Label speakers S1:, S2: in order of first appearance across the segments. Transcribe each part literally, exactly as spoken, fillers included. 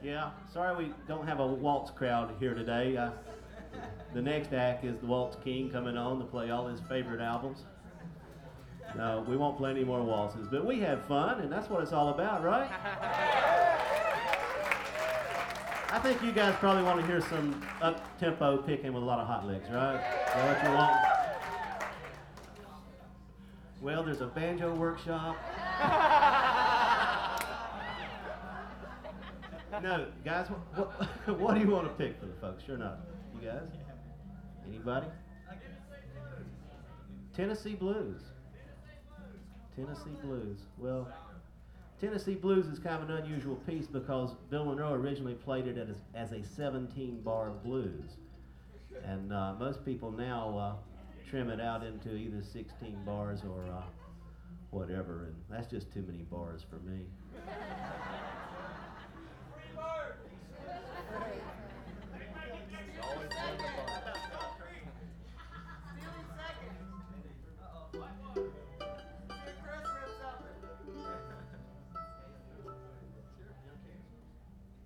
S1: Yeah, sorry we don't have a waltz crowd here today. Uh, the next act is the Waltz King coming on to play all his favorite albums. No, we won't play any more waltzes, but we had fun, and that's what it's all about, right? I think you guys probably want to hear some up-tempo picking with a lot of hot licks, right? Is that what you want? Well, there's a banjo workshop. No, guys, what, what, what do you want to pick for the folks? Sure enough. You guys? Anybody? Tennessee Blues. Tennessee Blues. Well, Tennessee Blues is kind of an unusual piece because Bill Monroe originally played it as, as a seventeen-bar blues. And uh, most people now uh, trim it out into either sixteen bars or uh, whatever, and that's just too many bars for me.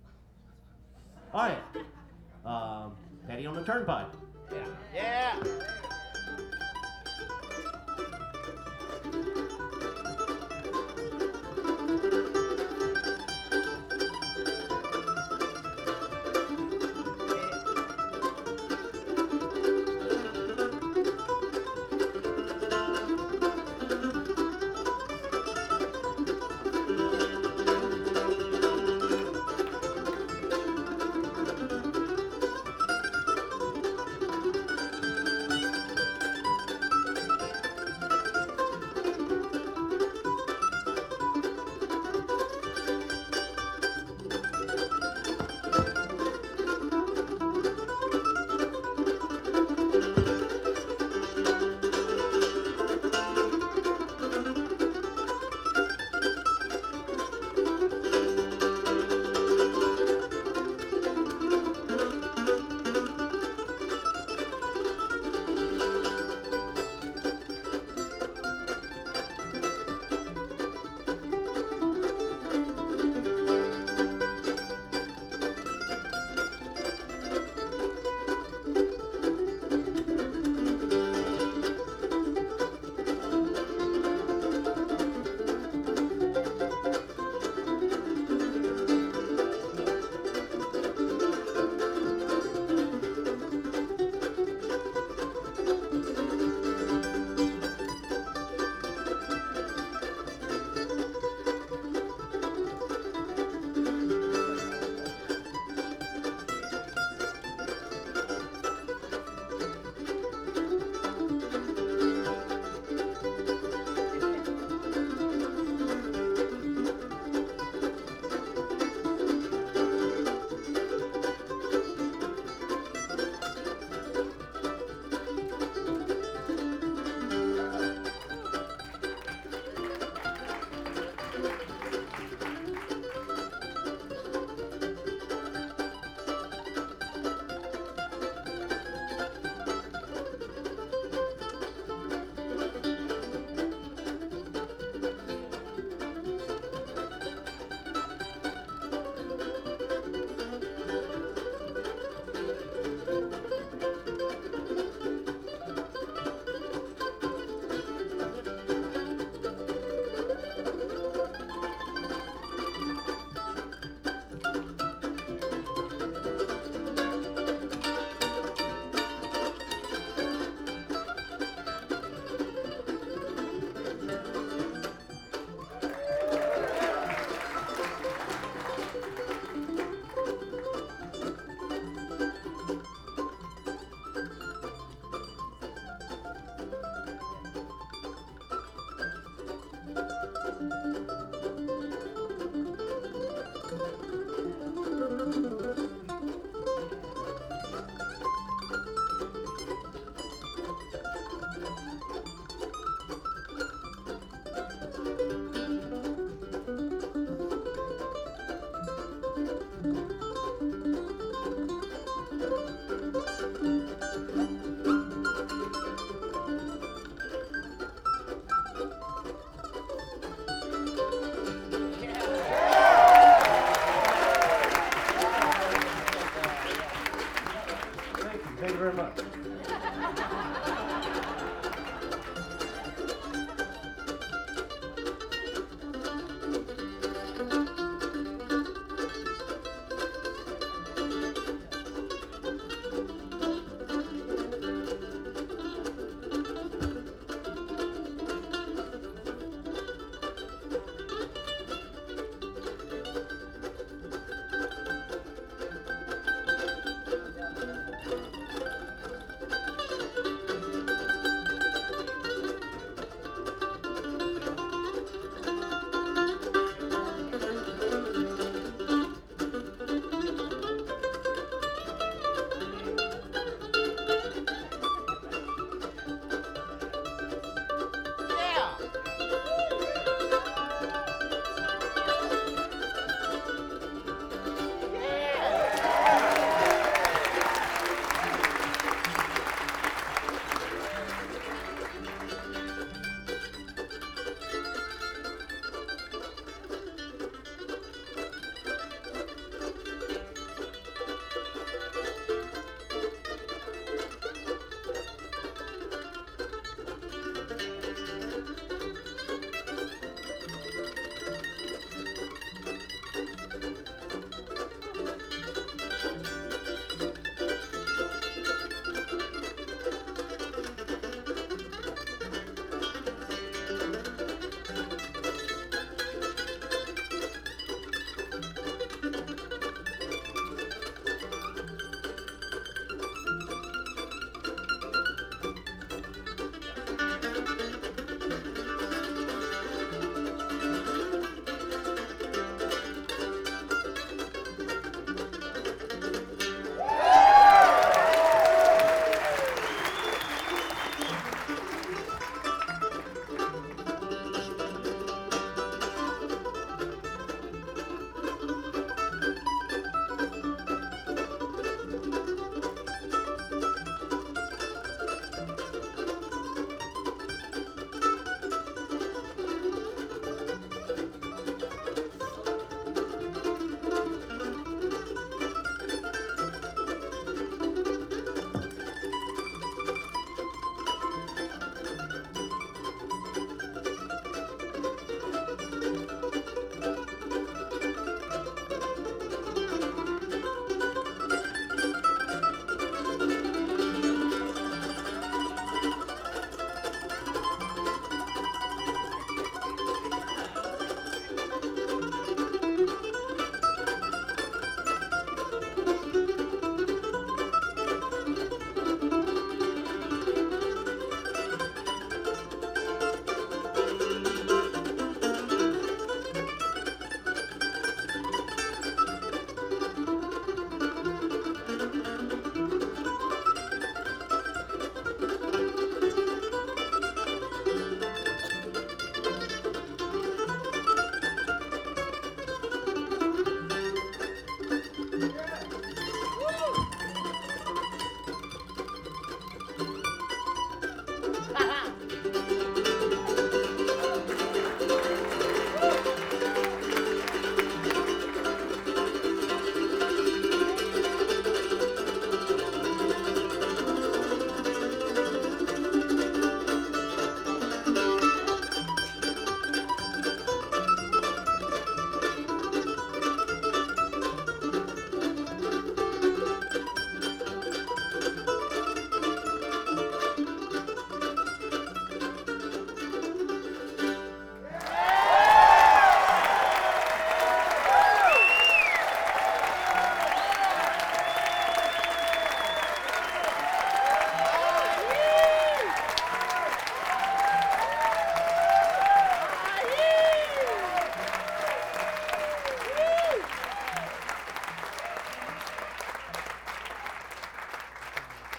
S1: All right, um, Patty on the Turnpike.
S2: Yeah. Yeah.